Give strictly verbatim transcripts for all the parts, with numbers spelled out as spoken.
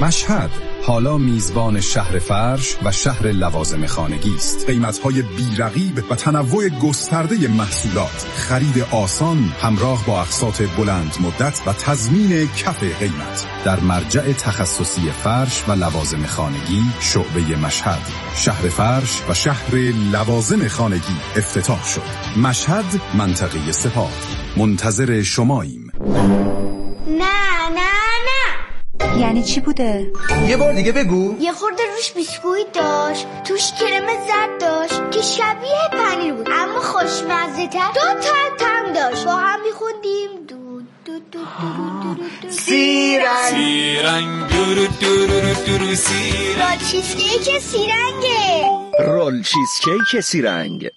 مشهد حالا میزبان شهر فرش و شهر لوازم خانگی است. قیمت‌های بی‌رقیب و تنوع گسترده محصولات، خرید آسان همراه با اقساط بلند مدت و تضمین کف قیمت در مرجع تخصصی فرش و لوازم خانگی شعبه مشهد. شهر فرش و شهر لوازم خانگی افتتاح شد. مشهد، منطقه سپاه. منتظر شماییم. نه نه نه. یعنی چی بوده؟ یه بار دیگه بگو. یه خورده روش بیسکویت داشت، توش کرم زرد داشت که شبیه پنیر بود اما خوشمزه تر. دو تا تم داشت، با هم میخوندیم دو دو دو دو سیرنگ سیرنگ دورو دورو دورو سیرنگ. رول چیزکیک سیرنگه. رول چیزکیک سیرنگ.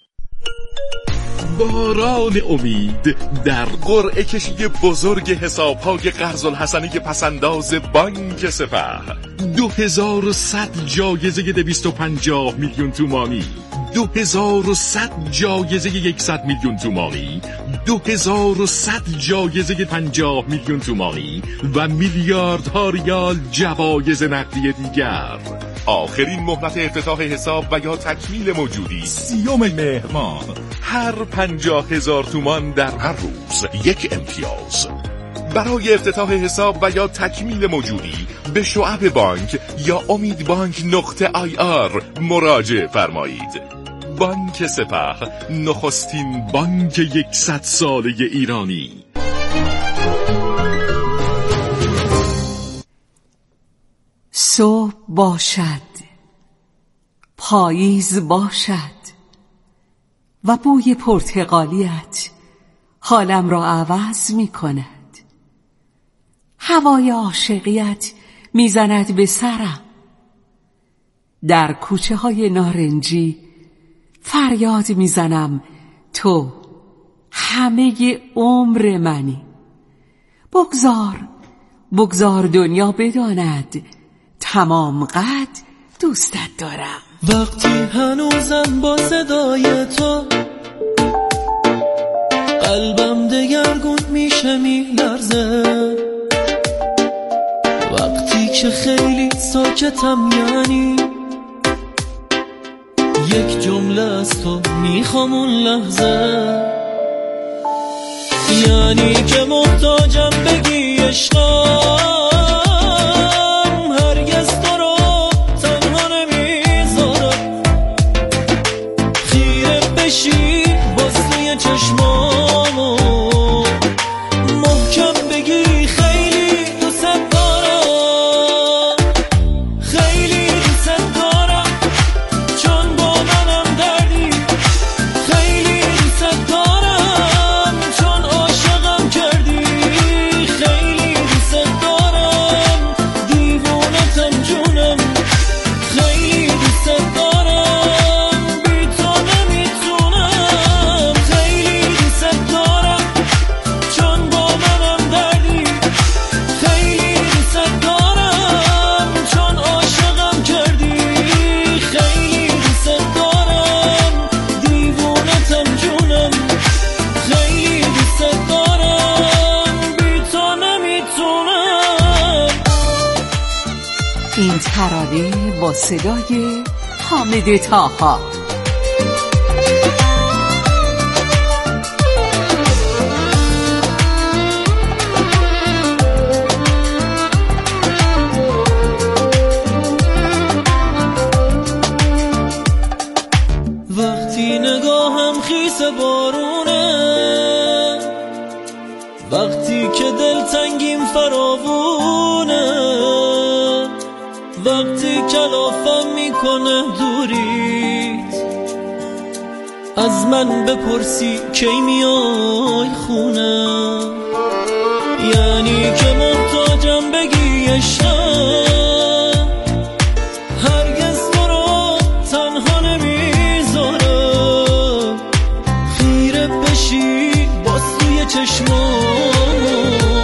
باران امید در قرعه کشی بزرگ حساب‌های قرض الحسنه پسنداز بانک سپه. دو هزار و صد جایزه دویست و پنجاه میلیون تومانی، دو هزار و صد جایزه صد میلیون تومانی، دو هزار و صد جایزه پنجاه میلیون تومانی و میلیاردها ریال جوایز نقدی دیگر. آخرین مهلت افتتاح حساب و یا تکمیل موجودی سیوم مهر ماه. هر پنجاه هزار تومان در هر روز یک امتیاز. برای افتتاح حساب و یا تکمیل موجودی به شعب بانک یا امید بانک نقطه آی آر مراجعه فرمایید. بانک سپه، نخستین بانک یکصد ساله ایرانی. صبح باشد، پاییز باشد و بوی پرتقالیت حالم را عوض می کند. هوای عاشقیت می زند به سرم. در کوچه های نارنجی فریاد می زنم تو همه عمر منی. بگذار بگذار دنیا بداند تمام قد دوستت دارم. وقتی هنوزم با صدای تو قلبم دگرگون میشه میلرزه، وقتی که خیلی ساکتم یعنی یک جمله از تو میخوام اون لحظه، یعنی که محتاجم بگی عشقم هرگز تو رو تنها نمیذارم، خیره بشی باز توی چشمامو محکم بگی خیلی دوست دارم، خیلی دوست دارم چون با منم دردی، خیلی دوست دارم چون عاشقم کردی، خیلی دوست دارم دیوونتم جونم، خیلی دوست دارم بی تو نمیتونم، خیلی دوست دارم چون با منم دردی، خیلی دوست دارم چون عاشقم کردی، خیلی دوست دارم دیوونتم جونم، خیلی دوست دارم بی تو نمیتونم. این ترانه با صدای حامد طاها. وقتی نگاهم خیس بارونه، وقتی که دلتنگیم فراوونه، وقتی کلافم میکنه دوریت، از من بپرسی کی میای خونه، یعنی که محتاجم بگی عشقم هرگز تو رو تنها نمیذارم، خیره بشی باز توی چشمامو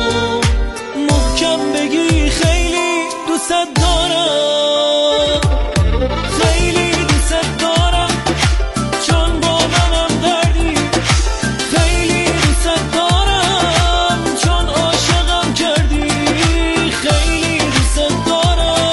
محکم بگی خیلی دوست دارم، خیلی دوست دارم چون با منم دردی، خیلی دوست دارم چون عاشقم کردی، خیلی دوست دارم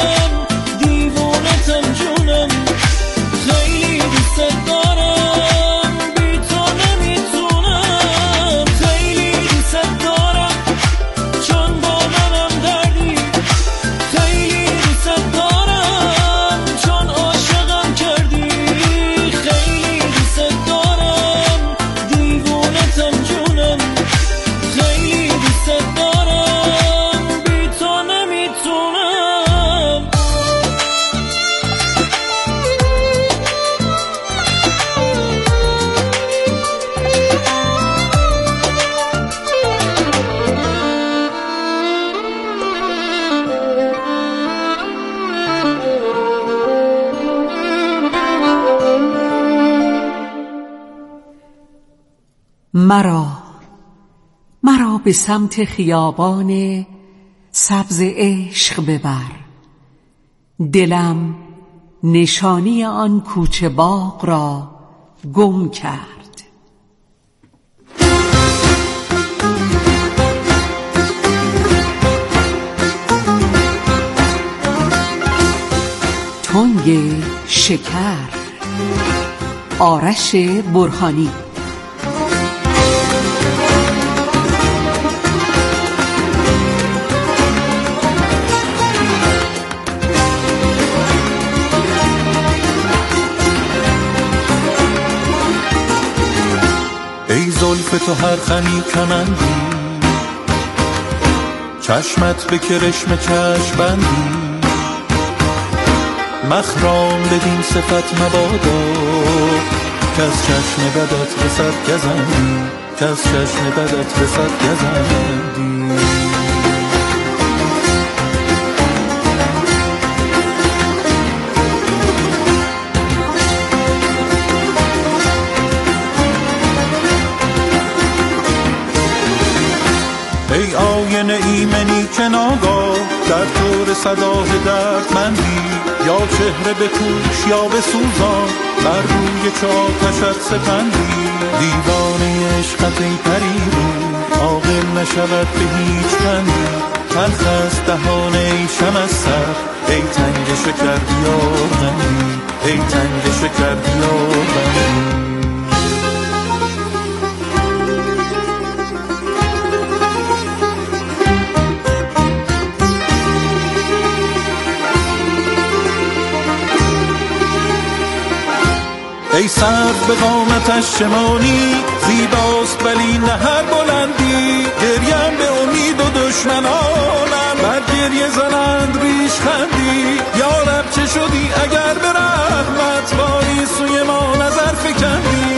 مرا مرا به سمت خیابان سبز عشق ببر، دلم نشانی آن کوچه باغ را گم کرد. تنگ شکر، آرش برهانی. ای زلف تو هر خمی کمندی، چشمت به کرشم چشم بندی، مخرام بدین صفت مبادا کس چشم بدت رسد گزندی، کس چشم بدت رسد گزندی. ای آینه ایمنی که ناگاه در طور صداه دردمندی، یا چهره به کوش یا به سوزان بر روی چاکشت سپندی. دیوانه عشقت ای پری رو عاقل نشود به هیچ بندی، تلخ است دهانه ای شم از سر ای تنگ شکر بیار بندی، ای تنگ شکر بیار بندی. ای سر به قامتش شمانی زیباست ولی نه هر بلندی، گریم به امید و دشمنانم بر گریه زنند ریش خندی. یا رب چه شدی اگر به رحمت باری سوی ما نظر فکندی.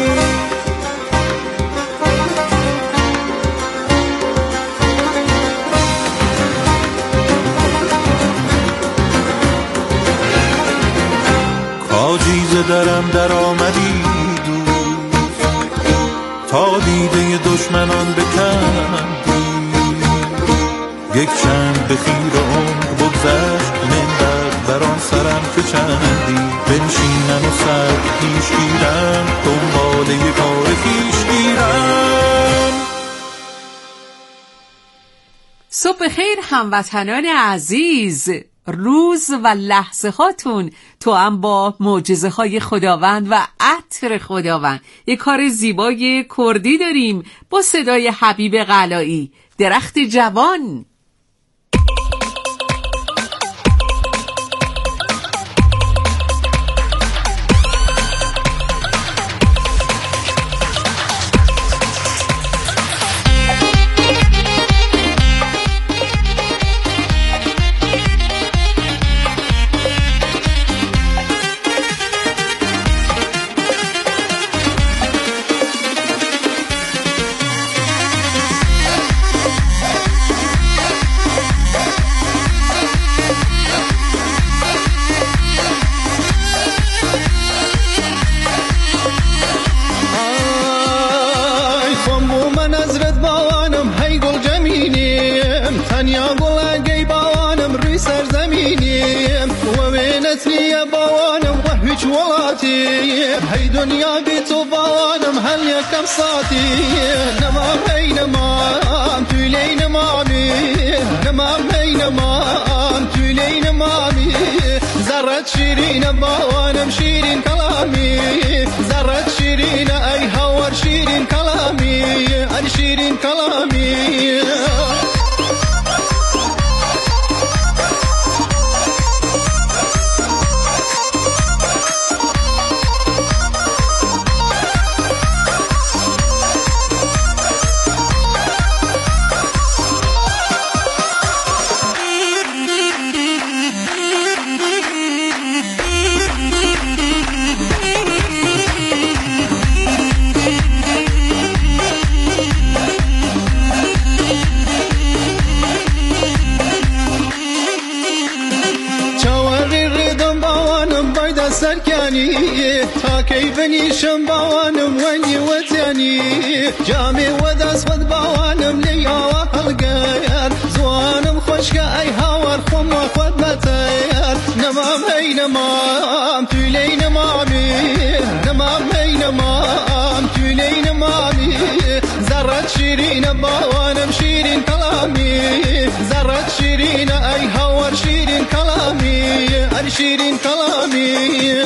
کاجیز درم در آمدی دوست، تا دیده دشمنان بکندی. یک چند به خیر عمر بگذشت منبر بر آن سرم که چندی. بنشینم و سر پیش گیرم دنباله کار پیش گیرم. صبح خیر هموطنان عزیز، روز و لحظه هاتون تو هم با معجزه های خداوند و عطر خداوند. یک کار زیبای کردی داریم با صدای حبیب قلایی، درخت جوان. هی دنیا بی تو بانم هل یکم ساتی. نمام هی نمام تولی نمامی، نمام هی نمام تولی نمامی. زرت شیرین بانم شیرین کلامی، زرت شیرین ای هور شیرین کلامی، ای شیرین کلامی. سرکنی تا کی بنیشم باوانم ونی وطنی جامی و دست خود باوانم لیا و هلگر زوانم خوشگه ای هاور خم و خود بتیر نمام هی نمام تولی نمامی نمام هی نمام تولی نمامی زرت شیرین باوانم شیرین کلامی زرت شیرین ای هاور شیرین کلامی ای شیرین کلامی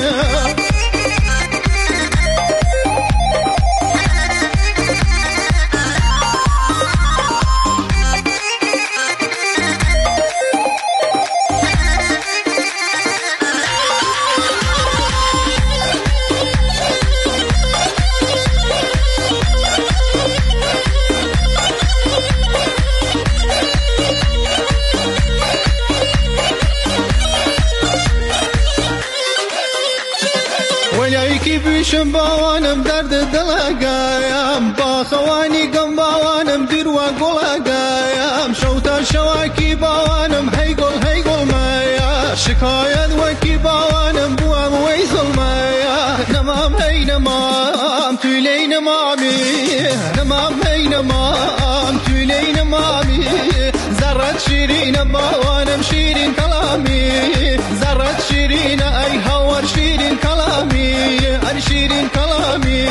بیشم باوانم درد دلگایم با خوانی گم باوانم دیر و گلگایم شوتا شواکی باوانم هی گل هی گل مایا شکایت وکی باوانم بوام وی ظلمایا نمام هی نمام تولی نمامی نمام هی نمام تولی نمامی زرت شیرین باوانم شیرین کلامی زرت شیرین ای هاور شیرین کلامی ای شیرین کلامی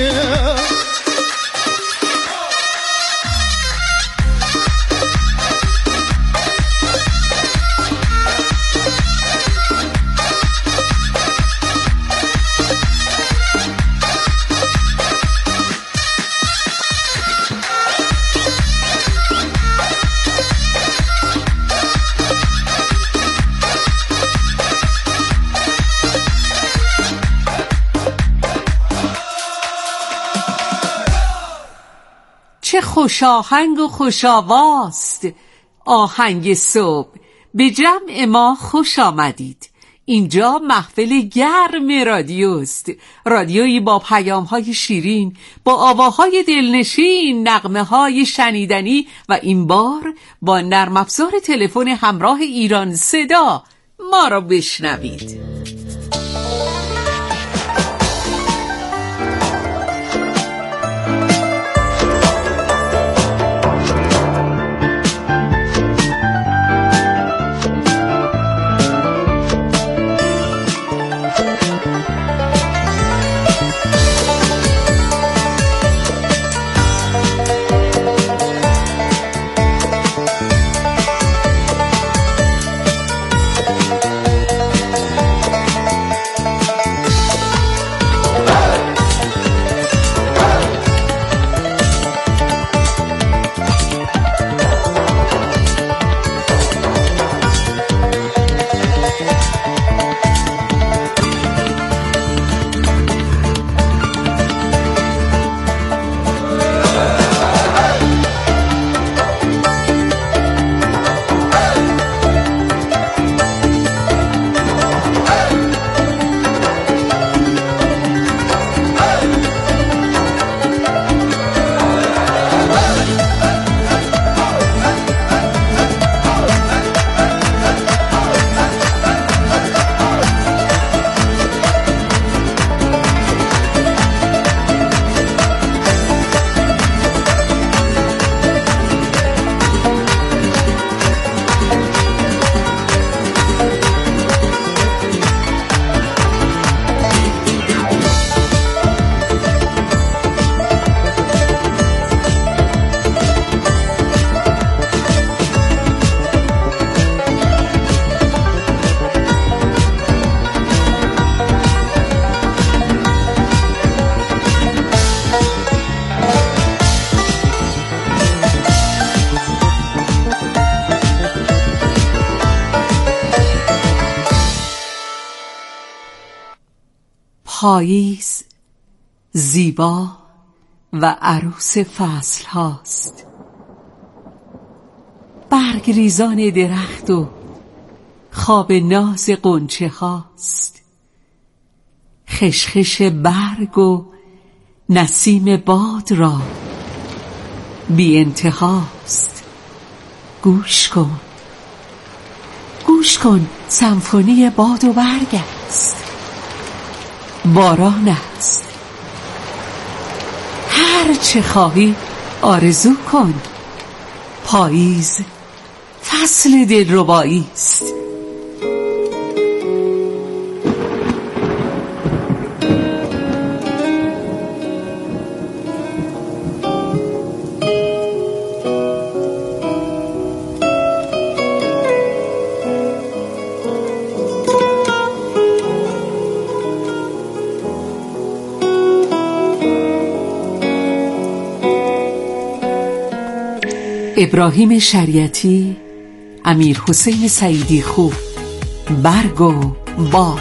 چه خوش آهنگ و خوش آواست آهنگ صبح. به جمع ما خوش آمدید. اینجا محفل گرم رادیوست، رادیویی با پیام‌های شیرین، با آواهای دلنشین، نغمه‌های شنیدنی و این بار با نرم افزار تلفن همراه ایران صدا. ما را بشنوید. پاییز زیبا و عروس فصل هاست. برگ ریزان درخت و خواب ناز غنچه هاست. خشخش برگ و نسیم باد را بی انتهاست. گوش کن، گوش کن، سمفونی باد و برگ است. باران است. هر چه خواهی آرزو کن. پاییز فصل دلربایی است. ابراهیم شریعتی، امیر حسین سعیدی خوب، برگ و باد.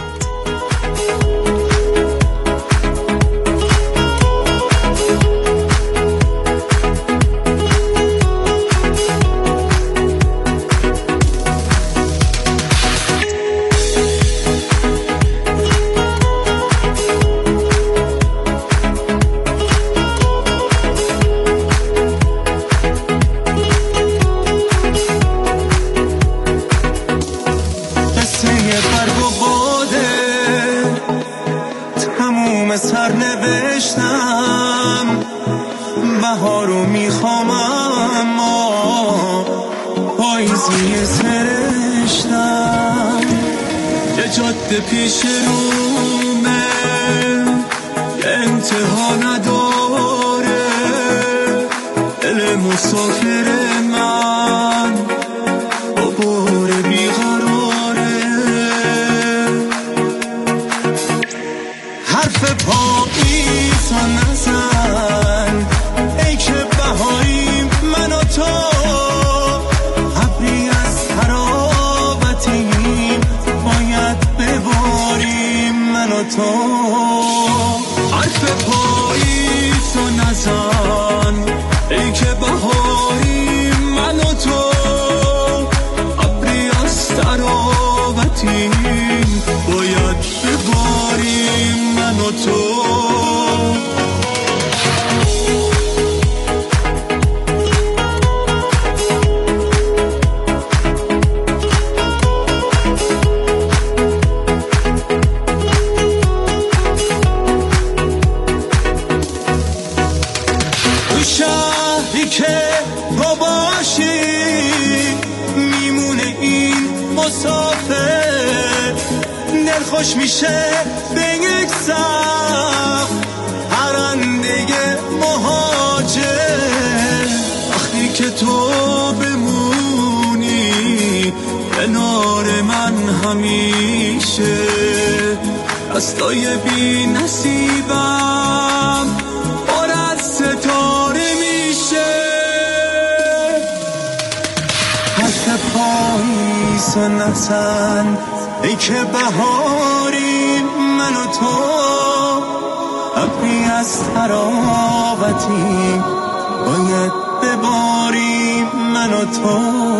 بهارو میخوام اما پاییزی سرشتم، یه جاده پیش رومه انتها نداره، دل مسافر من با بار بیقراره، حرف پاییز و نزن ای که بهاریم من و تو، ابری از ترابتیم باید بباریم من و تو، حرف پاییز و نزن ای که بهاریم من و تو، ابری از ترابتیم باید بباریم من و تو. شهری که تو باشی میمونه این مسافر، دل خوش میشه به یک سقف پرنده مهاجر، وقتی که تو بمونی کنار من همیشه، دستای بی نصیبم پر از ستاره میشه، حرف پاییز و نزن ای که بهاریم من و تو، ابری از ترابتیم باید بباریم من و تو،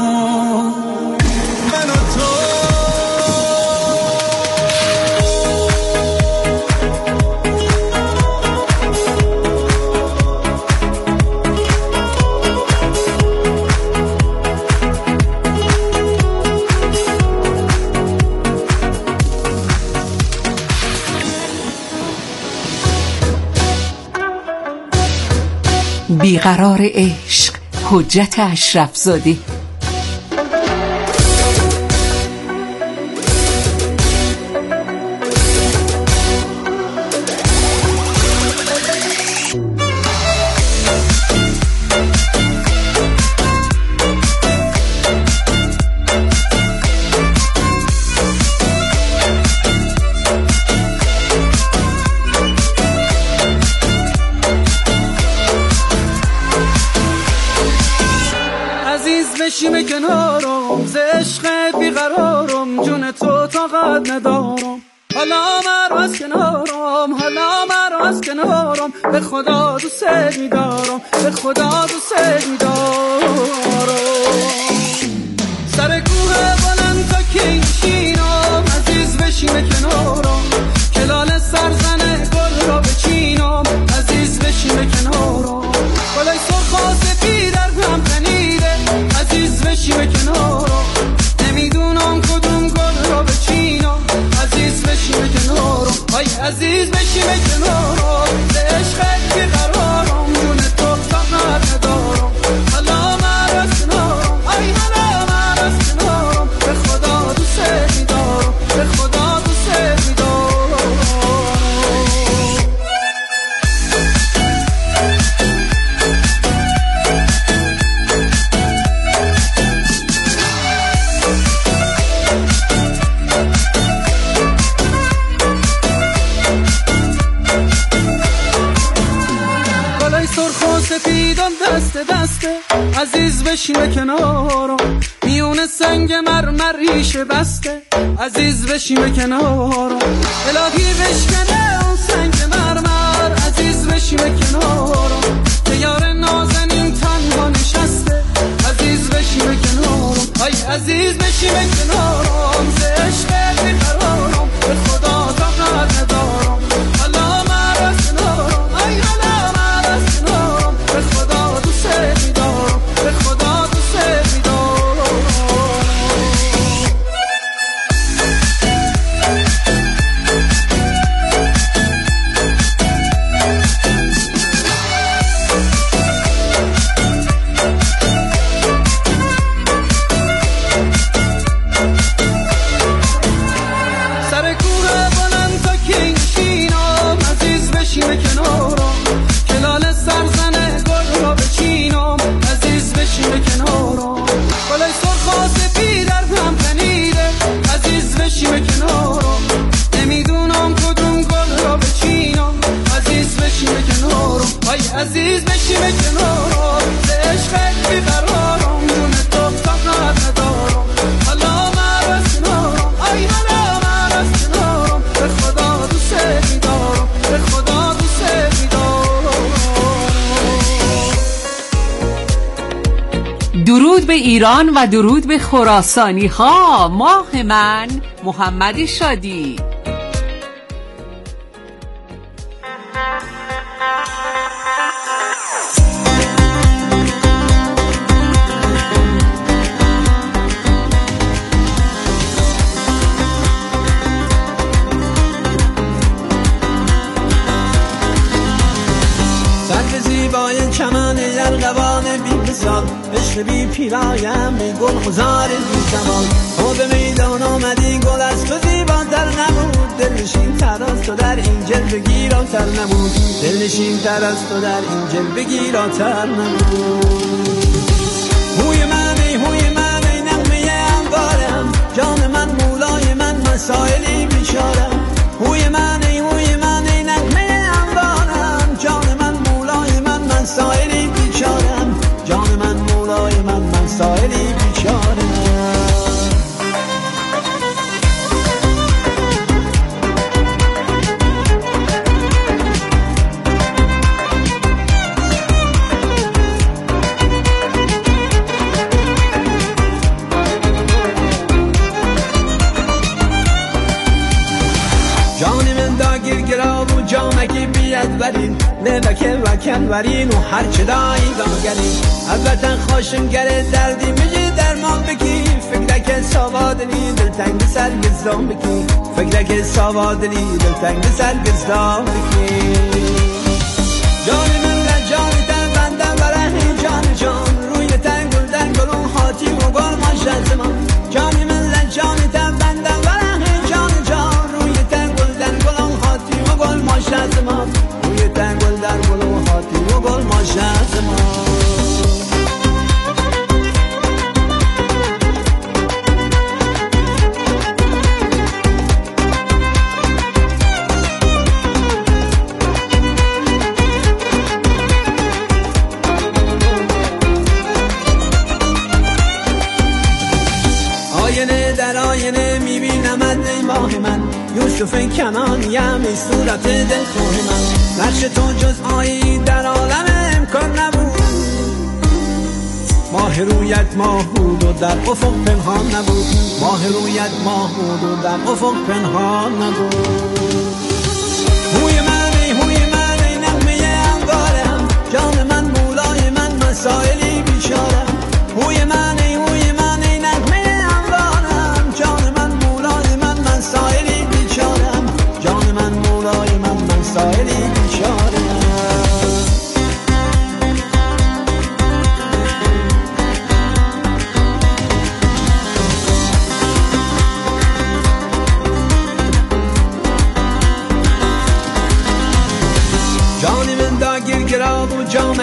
من و تو. بیقرار عشق، حجت اشرفزاده. بشیم کنارم ز عشق بیقرارم، جون تو طاقت ندارم، حالا مرو از کنارم، حالا مرو از کنارم، به خدا دوست میدارم، به خدا دوست میدارم، سر کوه بلند تا کشینم، عزیز بشیم کنارم، کلال سرزنه گل را بچینم، عزیز بشیم کنارم، بالای سرخ و سپید هم تنیده، عزیز بشیم کنارم، نمیدونم کدوم گل را بچینم، عزیز بشیم کنارم، های عزیز بشیم کنارم ز عشقت بیقرارم جون تو طاقت ندارم حالا من از کنارم ای حالا من از کنارم به خدا دوست می‌دارم به خدا دوست می‌دارم سپیدم دست دسته عزیز بشیم کنارم میون سنگ مرمر ریشه بسته عزیز بشیم کنارم الهی بشکنه اون سنگ مرمر عزیز بشیم کنارم دیار نازنین تنها نشسته عزیز بشیم کنارم ای عزیز بشیم کنارم ز عشقت بیقرارم به خدا طاقت ندارم حالا من از کنارم ای حالا من از کنارم به خدا دوست می‌دارم به خدا دوست می‌دارم سر کوه بلند تا که نشینم عزیز بشیم کنارم کلال سرزنه گل را بچینم عزیز بشیم کنارم گلای سرخ و سپید در هم تنیده عزیز بشیم کنارم نمیدونم کدوم گل را بچینم عزیز بشیم کنارم ای عزیز بشیم کنارم ز عشقت بیقرارم جون تو طاقت ندارم حالا من از کنارم ای حالا من از کنارم به خدا دوست می‌دارم به خدا دوست می‌دارم درود به ایران و درود به خراسانی ها. ماه من محمد شادی. سر زیبای چمن یرغوان بی مثال عشق بی پیرایم ای گل خزار بی زمان تو به میدان آمدی گل از تو زیباتر نبود دلنشین تر از تو در این جلوه گیراتر نبود دلنشین تر از تو در این جلوه گیراتر نبود هوی من ای هوی من ای نغمه انوارم جان من مولای من مسائلی بیچارم هوی من ای هوی من ای نغمه انوارم جان من مولای من مسائلی بیچارم جان من مولای من مسائلی بیچارم جامگی بیاد برین لبکه وکن ورین و هر چه دایی داگرین البته خوشم گره دردی میجی درمان بکی فکرک سوادلی دلتنگ سرگزدان بکی فکرک سوادلی دلتنگ سرگزدان بکی جان من در جان تن بندم برای جان جان روی تنگل در گلون خاطی و گل ماشد زمان جان من در جان تن بندم برای جان جان روی تنگل در گلون خاطی و گل ماشد زمان روی تنگل در گلون خاطی و گل ماشد زمان یوسف کنانیم ای صورت دلخواه من نقش تو جز آیی در عالم امکان نبود ماه رویت ماه بود و در افق پنهان نبود ماه رویت ماه بود و در افق پنهان نبود هوی من ای هوی من ای نغمه انوارم جان من مولای من مسائلی بیچارم هوی من ای هوی من ای نغمه انوارم جان من مولای من مسائلی جان من مولا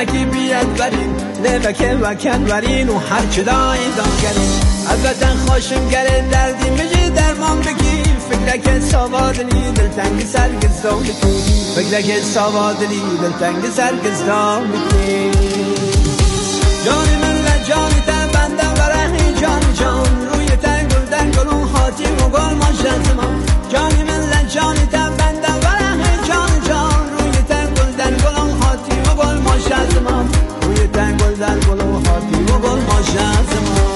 کمکی بیاد برین لبکه وکن برین و هر چدای دانگرین البته خوشم گره دردی میگی درمان بگی فکرک سوادلی دلتنگ سرگزدان بکی فکرک سوادلی دلتنگ سرگزدان بکی جانی من لجانی تن بندم برهی جان جان روی تن گل در گلون خاطی و گل ماشد ما جانی من لجانی تن بندم برهی جان جان روی تن گل در گلون خاطی و گل ماشد ما روی تن گل در گلون خاطی و گل ماشد ما.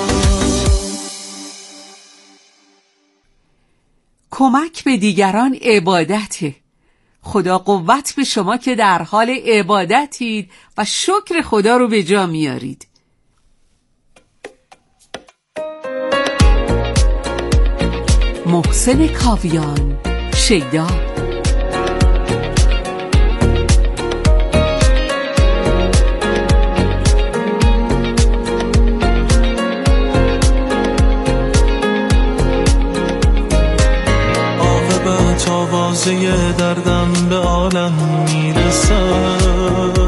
کمک به دیگران عبادته. خدا قوت به شما که در حال عبادتید و شکر خدا رو به جا میارید. محسن کاویان، شیدا. آوازه دردم به عالم میرسد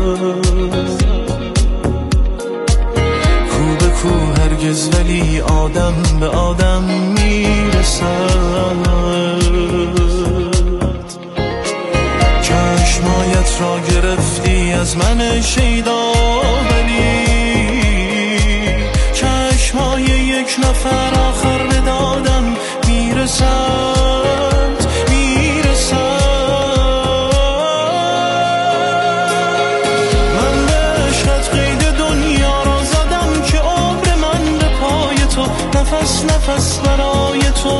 کو به کو هرگز ولی آدم به آدم میرسد چشمایت را گرفتی از من شیدا ولی چشمای یک نفر آخر به دادم میرسد نفس نفس برای تو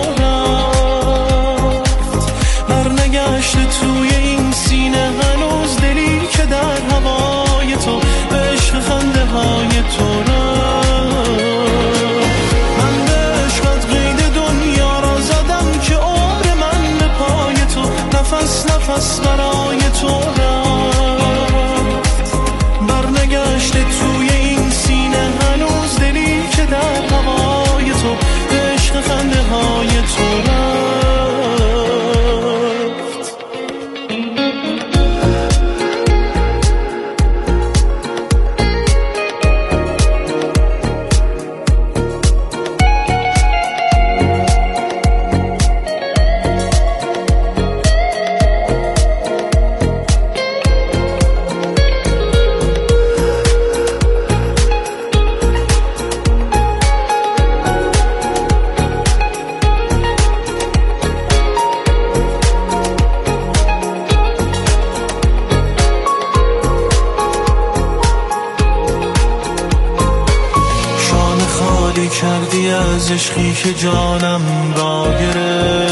رفت برنگشت توی این سینه هنوز دلی که در هوای تو به عشق خنده های تو رفت من به عشقت قید دنیا را زدم که عمر من به پای تو نفس نفس برای تو رفت برنگشت توی این سینه هنوز دلی که در هوای تو به عشق خنده های تو رفت. کردی از عشقی که جانم را گرفت